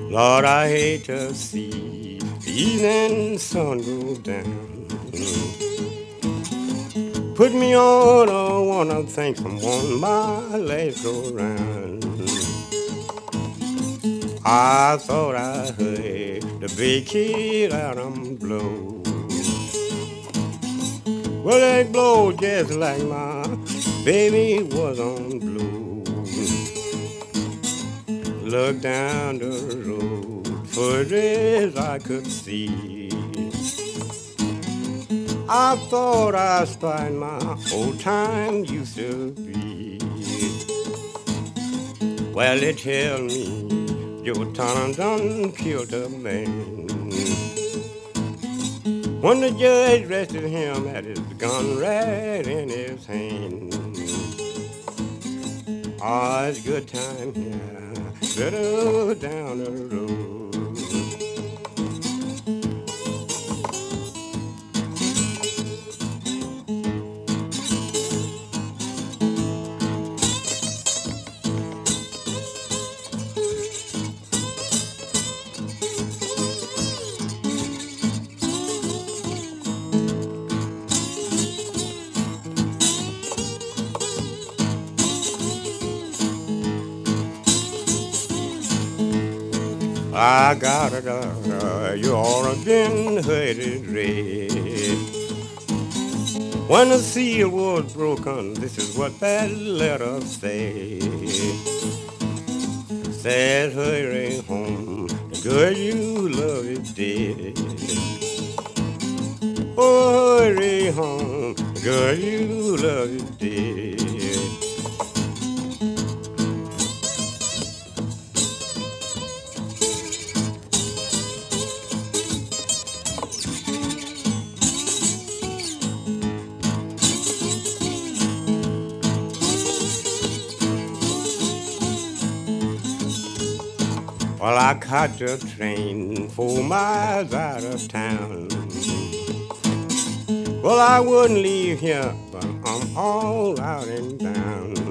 Lord, I hate to see the evening sun go down. Put me on a wanna thank someone my legs go round. I thought I heard the big kid out on blow. Well, they blow just like my baby was on blue. Look down the road, further as I could see. I thought I spied my old time used to be. Well, they tell me Joe Tonnon done killed a man. When the judge rested him at his gun right in his hand. Ah, it's good time here, better down the road. I got a daughter, you ought to been hurted red. When the seal was broken, this is what that letter said. Said hurry home, the girl you love is dead. Oh, hurry home, the girl you love is dead. Well, I caught the train 4 miles out of town. Well, I wouldn't leave here, but I'm all out and down.